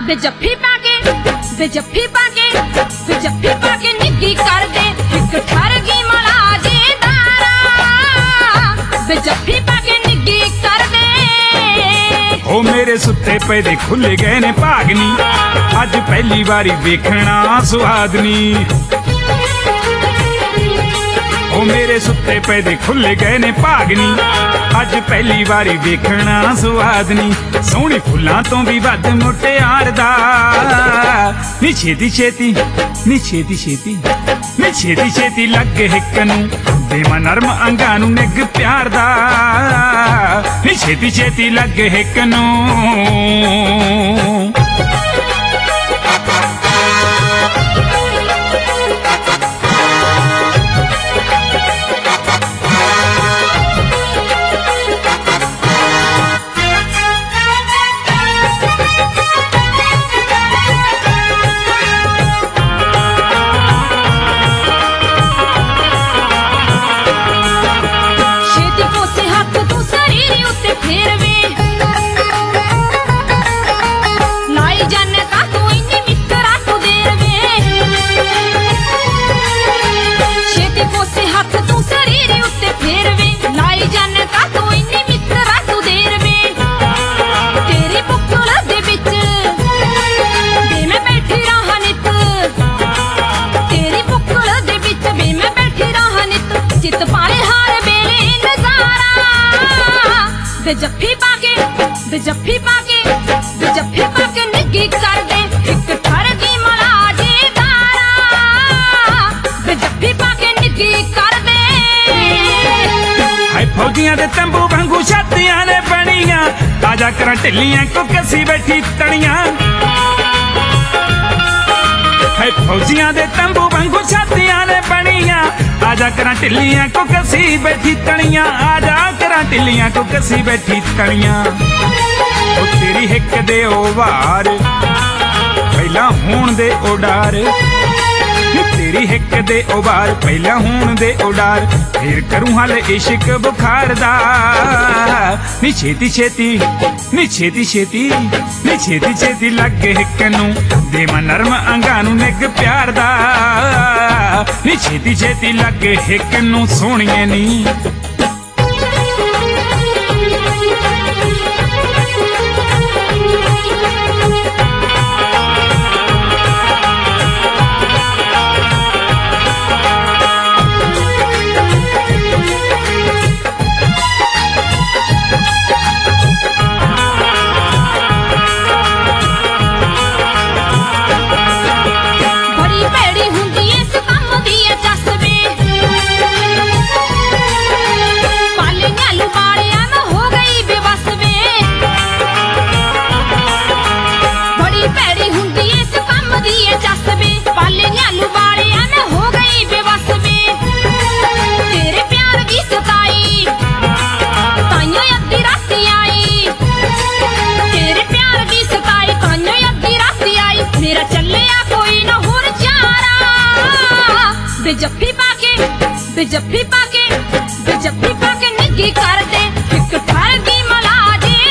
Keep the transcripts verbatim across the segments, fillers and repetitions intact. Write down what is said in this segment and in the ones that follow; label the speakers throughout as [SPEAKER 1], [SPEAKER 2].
[SPEAKER 1] वे जफ्फी पाके वे जफ्फी पाके वे जफ्फी पाके निग्गी कर दे एक ठरगी मला जे दारा वे जफ्फी पाके निग्गी कर दे।
[SPEAKER 2] ओ मेरे सुते पे दे खुल गए ने भागनी अज पहली बारी देखना सुहादनी। ओ मेरे सुते पे दे खुल गए ने भागनी अज पहली बारी देखना सुहादनी। सोहनी फुल्लां तो भी वध मुटियार दा नी छेती छेती नी छेती छेती नी छेती छेती लग हिक नूं देवां नरम अंगां नूं निग प्यार दा नी छेती छेती लग हिक नूं।
[SPEAKER 1] वे जफ्फी पाके वे जफ्फी पाके वे जफ्फी पाके निग्गी कर दे एक ठरगी मला जे दारा वे जफ्फी पाके निग्गी कर दे।
[SPEAKER 2] हाय फौजियां दे तंबू वांगू छातियां ने बणियां आजा करा ढिल्लियां को कसी बैठी तणियां। हाय फौजियां दे तंबू वांगू छातियां ने बणियां आजा करा ढिल्लियां को कसी बैठी तणियां। आजा करा ढिल्लियां को कसी बैठी तणियां। ओ तेरी हिक दे ओ वार पहला होण दे उडार तेरी हिक दे ओ वार पहला होण दे उडार फिर करूं हाल इश्क बुखार दा नी छेती छेती नी छेती छेती नी छेती छेती लग हिक नूं देवां नरम अंगां नूं निग प्यार दा नी छेती छेती लग हिक नूं सोहणीए नी।
[SPEAKER 1] वे जफ्फी पाके वे जफ्फी पाके वे जफ्फी पाके निग्गी कर दे एक ठरगी मला जे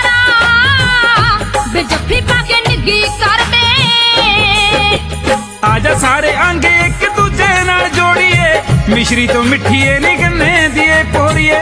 [SPEAKER 1] दारा वे जफ्फी पाके निग्गी कर दे।
[SPEAKER 2] आजा सारे अंगे एक दूजे नाल जोड़िए मिश्री तो मिठीए नी गन्ने दिए पोरिए।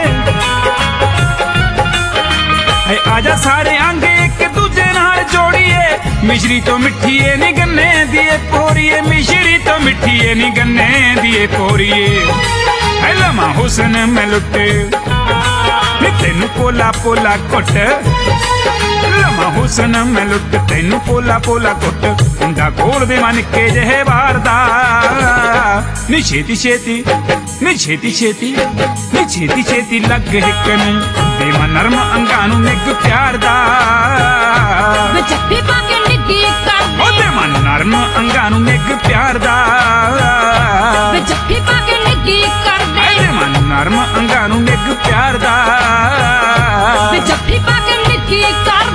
[SPEAKER 2] आजा सारे अंगे एक दूजे नाल जोड़िए मिश्री तो मिठीए नी गन्ने दिए पोरिए। मिश्री तो मिठीए नी गन्ने दिए पोरिए। लमा हुसन में लुटे तेनू पोला पोला कुट लमा हुसन में लुट तेनू पोला पोला कुट हुंदा कोल दे मन के जहे बार दा नी छेती छेती नी छेती छेती नी छेती छेती लग हिक नूं देवां नरम अंगां नूं निग प्यार दा
[SPEAKER 1] वे जफ्फी पाके निग्गी कर दे
[SPEAKER 2] ओ देवां नरम अंगां नूं निग प्यार दा
[SPEAKER 1] वे जफ्फी पाके निग्गी कर दे
[SPEAKER 2] देवां नरम अंगां नूं निग प्यार दा
[SPEAKER 1] वे जफ्फी पाके निग्गी कर